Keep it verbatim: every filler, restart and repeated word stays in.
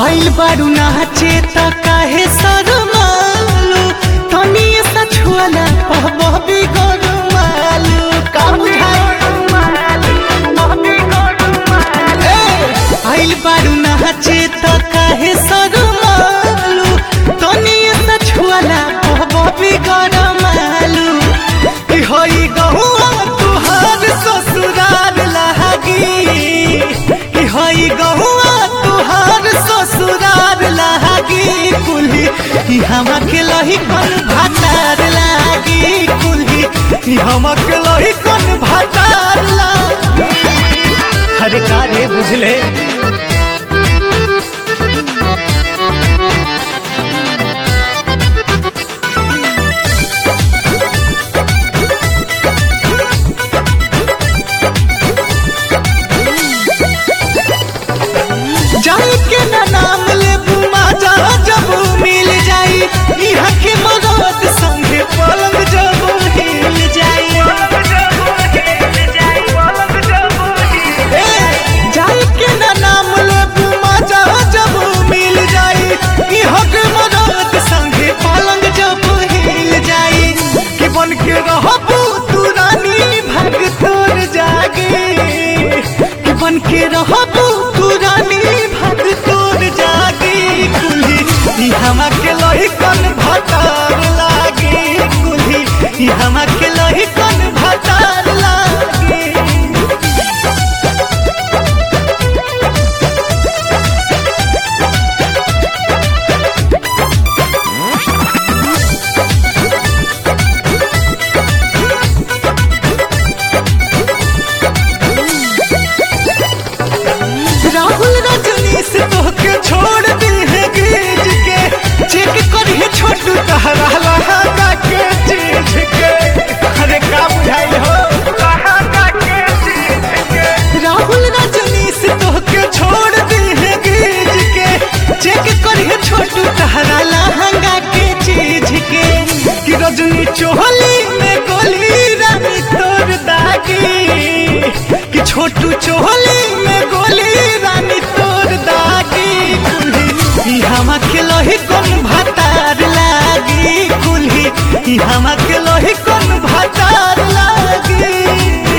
आइल बारू नाचे त काहे शरमालू तनी सा छुआला पहबी गरमालू का आइल बारू नाचे त काहे शरमालू तनी सा छुआला पहबी गरमालू कि होई गहुआ तुहार ससुराल लागी कि होई गहुआ तुहार ससुराल लागी कुल्ही कि हमा के लही कन भातार लागी कुल्ही कि हमा के लही कन भातार लागी। हरे कारे बुझले जाई के ना नाम ले बुमा जा जब मिल जाई इहा के मदद संगे पलंग जब हिल जाई जाई के ना नाम ले बुमा जा जब मिल जाई इहा के मदद संगे पलंग जब हिल जाई कि बन के रहबू तू रानी भाग तोर जागे कि बन के रहबू तू रानी भाग तोर जागी कुल्ही हमा के लही कन भातार लागी कुल्ही हमा के लही कन भातार लागी। राहुल रजनीश तोहके छोड़ दी है गीज के चेक करिए छोटू तहरा लहंगा के चीज के अरे का बुझाई हो लहंगा के चीज के राहुल रजनीश तोहके छोड़ दी है गीज के चेक करिए छोटू तहरा लहंगा के चीज के कि रजनी चोली में गोली रानी तोर दागी कि छोटू चोली में गोली रानी तोर दागी कुल्ही हमा के लही कौन भातार लागी कुल्ही हमा के लही कौन भातार लागी।